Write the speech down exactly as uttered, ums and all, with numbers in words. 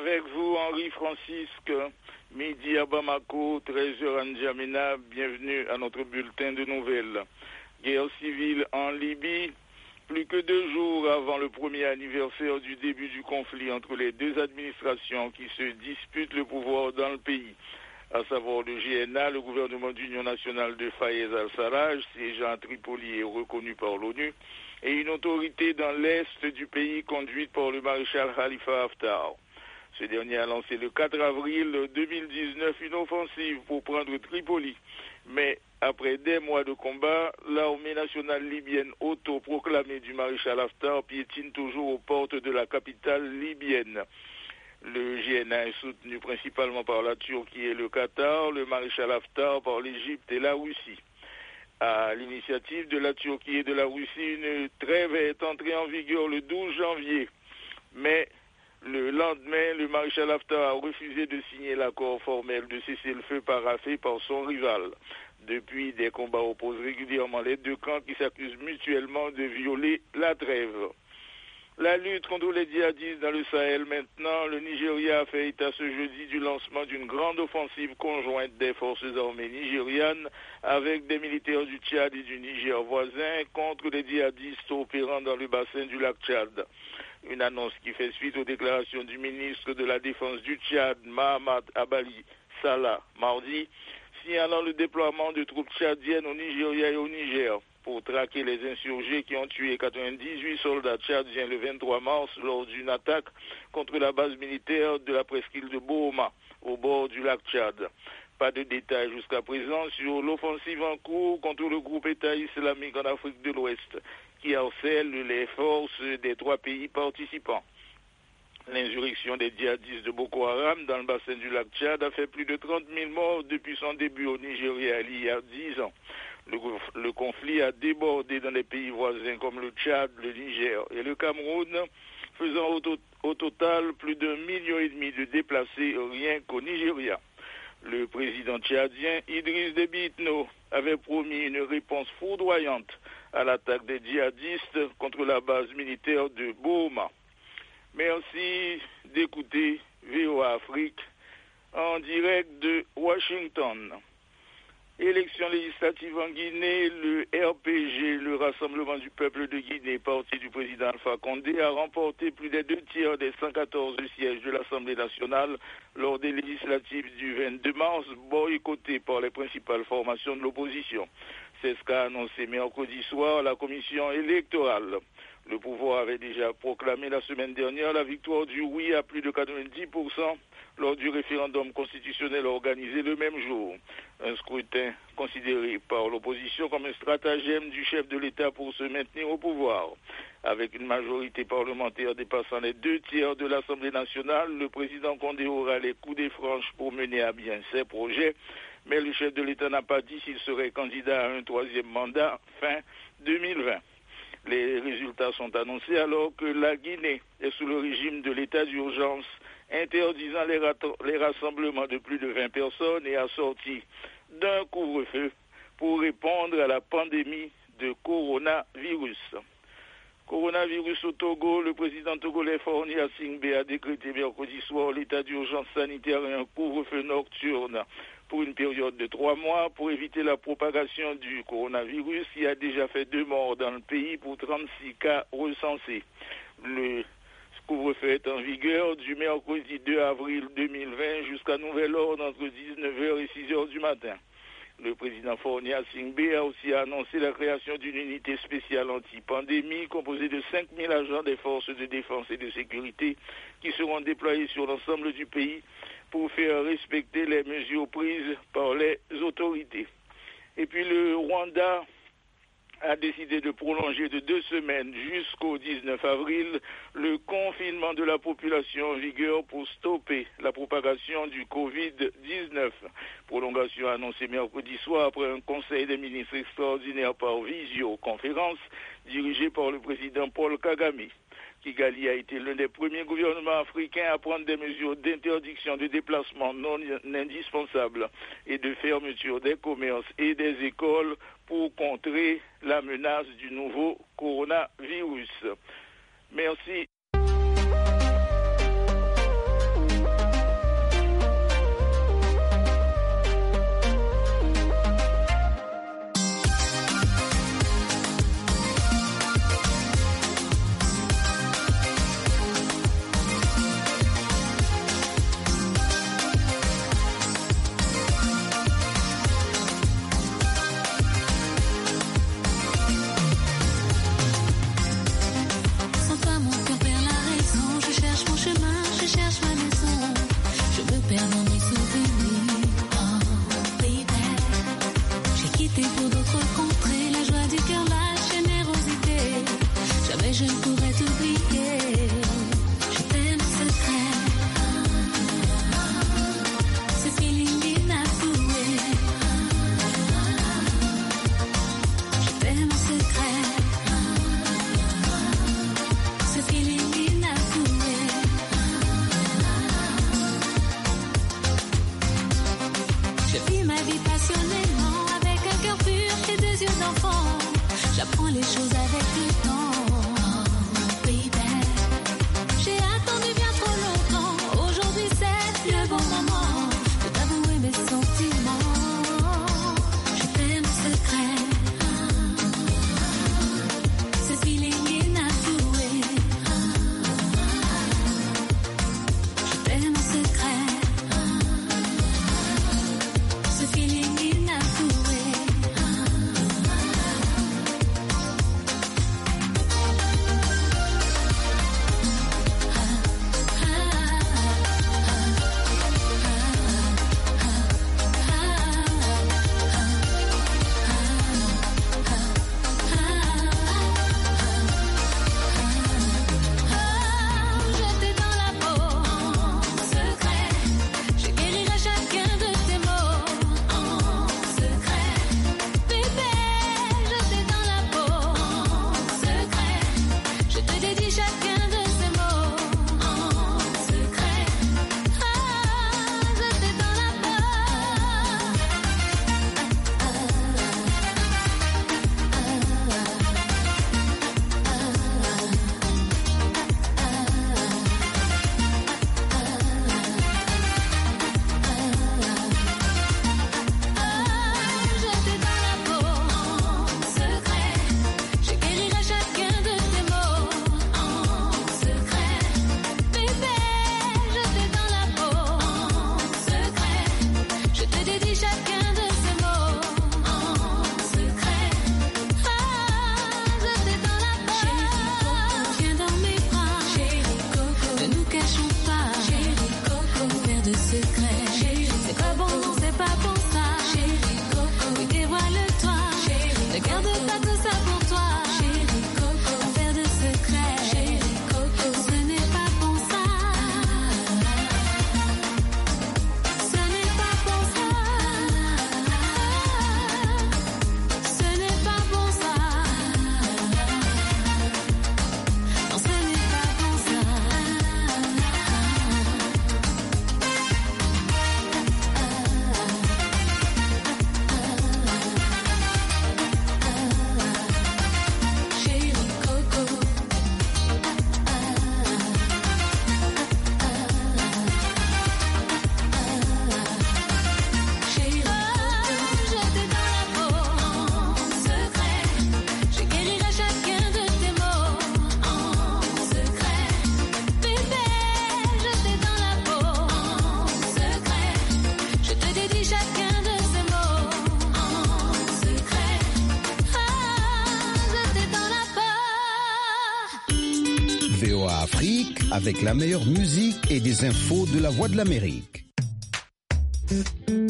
Avec vous, Henri Francisque, midi à Bamako, treize heures à N'Djamena. Bienvenue à notre bulletin de nouvelles. Guerre civile en Libye. Plus que deux jours avant le premier anniversaire du début du conflit entre les deux administrations qui se disputent le pouvoir dans le pays, à savoir le G N A, le gouvernement d'union nationale de Fayez al-Sarraj, siégeant à Tripoli et reconnu par l'ONU, et une autorité dans l'est du pays conduite par le maréchal Khalifa Haftar. Ce dernier a lancé le quatre avril deux mille dix-neuf une offensive pour prendre Tripoli. Mais après des mois de combat, l'armée nationale libyenne autoproclamée du maréchal Haftar piétine toujours aux portes de la capitale libyenne. Le G N A est soutenu principalement par la Turquie et le Qatar, le maréchal Haftar par l'Égypte et la Russie. À l'initiative de la Turquie et de la Russie, une trêve est entrée en vigueur le douze janvier. Mais le lendemain, le maréchal Haftar a refusé de signer l'accord formel de cessez-le-feu paraphé par son rival. Depuis, des combats opposent régulièrement les deux camps qui s'accusent mutuellement de violer la trêve. La lutte contre les djihadistes dans le Sahel maintenant, le Nigeria a fait état ce jeudi du lancement d'une grande offensive conjointe des forces armées nigérianes avec des militaires du Tchad et du Niger voisin contre les djihadistes opérant dans le bassin du lac Tchad. Une annonce qui fait suite aux déclarations du ministre de la Défense du Tchad, Mahamat Abali Salah, mardi, signalant le déploiement de troupes tchadiennes au Nigeria et au Niger pour traquer les insurgés qui ont tué quatre-vingt-dix-huit soldats tchadiens le vingt-trois mars lors d'une attaque contre la base militaire de la presqu'île de Bohoma, au bord du lac Tchad. Pas de détails jusqu'à présent sur l'offensive en cours contre le groupe État islamique en Afrique de l'Ouest, qui harcèle les forces des trois pays participants. L'insurrection des djihadistes de Boko Haram dans le bassin du lac Tchad a fait plus de trente mille morts depuis son début au Nigeria il y a dix ans. Le, le conflit a débordé dans les pays voisins comme le Tchad, le Niger et le Cameroun, faisant au, to- au total plus d'un million et demi de déplacés rien qu'au Nigeria. Le président tchadien Idriss Déby Itno avait promis une réponse foudroyante à l'attaque des djihadistes contre la base militaire de Bohoma. Merci d'écouter V O A Afrique en direct de Washington. Élections législatives en Guinée, le R P G, le Rassemblement du peuple de Guinée, parti du président Alpha Condé, a remporté plus des deux tiers des cent quatorze sièges de l'Assemblée nationale lors des législatives du vingt-deux mars, boycottées par les principales formations de l'opposition. C'est ce qu'a annoncé mercredi soir la commission électorale. Le pouvoir avait déjà proclamé la semaine dernière la victoire du oui à plus de quatre-vingt-dix pour cent lors du référendum constitutionnel organisé le même jour. Un scrutin considéré par l'opposition comme un stratagème du chef de l'État pour se maintenir au pouvoir. Avec une majorité parlementaire dépassant les deux tiers de l'Assemblée nationale, le président Condé aura les coups des franches pour mener à bien ses projets, mais le chef de l'État n'a pas dit s'il serait candidat à un troisième mandat fin deux mille vingt. Les résultats sont annoncés alors que la Guinée est sous le régime de l'état d'urgence interdisant les, rat- les rassemblements de plus de vingt personnes et assorti d'un couvre-feu pour répondre à la pandémie de coronavirus. Coronavirus au Togo, le président togolais Faure Gnassingbé a décrété mercredi soir l'état d'urgence sanitaire et un couvre-feu nocturne pour une période de trois mois pour éviter la propagation du coronavirus qui a déjà fait deux morts dans le pays pour trente-six cas recensés. Le couvre-feu est en vigueur du mercredi deux avril deux mille vingt jusqu'à nouvel ordre entre dix-neuf heures et six heures du matin. Le président Faure Gnassingbé a aussi annoncé la création d'une unité spéciale anti-pandémie composée de cinq mille agents des forces de défense et de sécurité qui seront déployés sur l'ensemble du pays pour faire respecter les mesures prises par les autorités. Et puis le Rwanda a décidé de prolonger de deux semaines jusqu'au dix-neuf avril le confinement de la population en vigueur pour stopper la propagation du covid dix-neuf. Prolongation annoncée mercredi soir après un conseil des ministres extraordinaire par visioconférence dirigé par le président Paul Kagame. Kigali a été l'un des premiers gouvernements africains à prendre des mesures d'interdiction de déplacement non indispensables et de fermeture des commerces et des écoles pour contrer la menace du nouveau coronavirus. Merci. V O A Afrique avec la meilleure musique et des infos de la Voix de l'Amérique.